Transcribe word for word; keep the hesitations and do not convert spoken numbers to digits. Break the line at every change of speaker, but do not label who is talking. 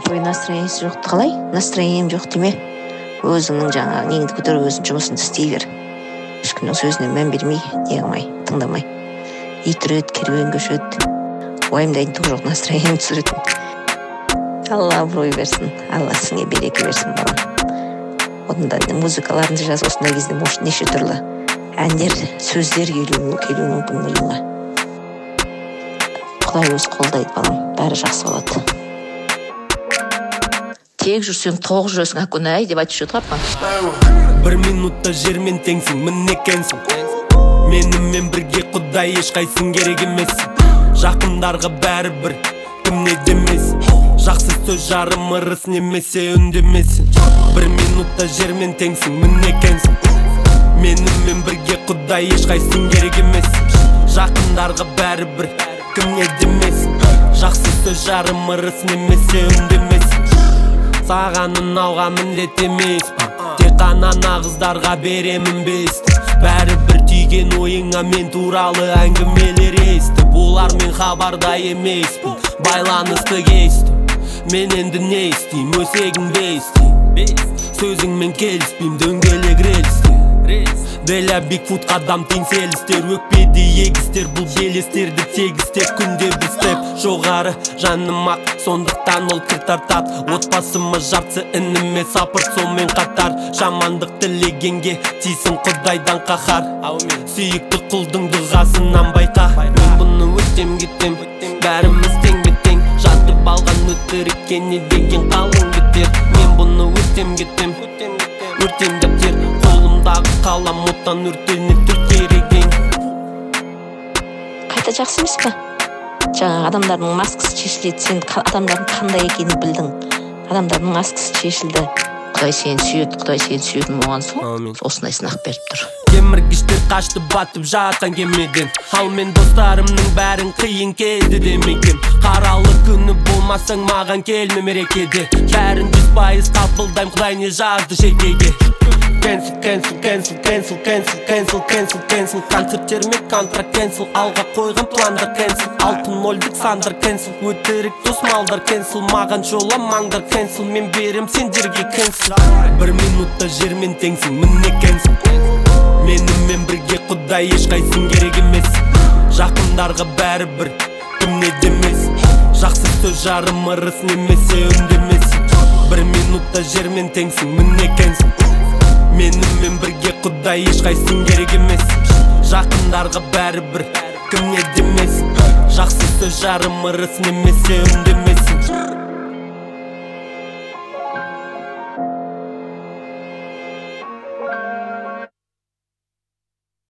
Ой, настроениесі жоқты қалай? Настроением жоқ деме. Өзіңнің жаңағы неңді көтеріп өзің жұмысыңды істей бер. Ешкімнің сөзіне мән бермей, не қылмай, тыңдамай. Ит үреді, керуен көшеді. Уайымдайтын түгі жоқ, настроением түсіретін. Алла абырой берсін, Алла сіңе береке берсін, балам. Онда музыкаларыңды жаз, осындай кезде может неше түрлі әндер, сөздер келуі мүмкін миыңа. Құдай өз қолдайды, балам, бәрі жақсы болады. Тек жүрсең тоқ жүресің, әкөнай деп айтып жүрді апам.
Бір минутта жермен теңсің, мін екенсің. Менімен бірге Құдай ешқайсың керек емессің. Жақындарға бәрі бір, кім не демесін. Жақсы сөз жарым ырыс немесе үндемесін. Бір минутта жермен теңсің, мін екенсің. Менімен бірге Құдай ешқайсың керек емессің. Жақындарға бәрі бір, кім не демесін. Жақсы сөз жарым ырыс немесе үндемесін. Сағанын алға міндет емеспін. Тек қана нағыздарға беремін бесті. Бәрі бір түйген ойыңа мен туралы әңгімелер естіп. Олармен хабарда емеспін. Байланысты кестім. Мен енді не істейм, өсегіңді естейм. Сөзіңмен келіспейм, дөңгелек рельсте. Беля Бигфут қадам теңселістер. Өкпеді егістер, бұл белестерді тегістер. Күнде бір степ жоғары жаным ақ, сондықтан ол кір тартат. Отбасыма жартсы ініме сапырт сонымен қатар. Жамандық тілегенге тисін Құдайдан қахар. Сүйікті құлдың дұғасынан байқа. Мен бұны өтем кеттем, бәріміз тең беттең. Жатып алған өтірікке не деген қалың бітер. Мен бұны өтем кеттем, өртем дәптер. Қолымдағы қалам оттан өртеніп тұр кереген.
Қайта жақсы емес пе? Жаңағы адамдардың маскасы шешіледі, сен адамдардың қандай екенін білдің. Адамдардың маскасы шешілді. Құдай сені сүйеді, Құдай сені сүйеді оған соң. Осындай сынақ беріп тұр.
Кеміргіштер қашты батып жатқан кемеден. Ал мен достарымның бәрін қиын келді демекем. Қаралы күні болмасаң маған келме мерекеде. Бәрін жүз пайыз қабылдайм, Құдай не жазды жекеге. Cancel, cancel, cancel, cancel, cancel, cancel, cancel, cancel. Концерттерме контракт cancel. Алға қойған пландар cancel. Алтын нольдік сандар cancel. Өтірік дос малдар cancel. Маған жоламаңдар cancel. Мен берем сендерге cancel. Бір минутта жермен теңсің, мін екенсің. Менімен бірге Құдай ешқайсың керек емес. Жақындарға бәрі бір, кім не демесін. Жақсы сөз жарым ырыс немесе үндемесін. Бір минутта жермен теңсің, мін екенсің. Менімен бірге Құдай ешқайсың керек емес. Жақындарға бәрі бір, кім не демесін. Жақсы сөз жарым ырыс немесе үндемесін.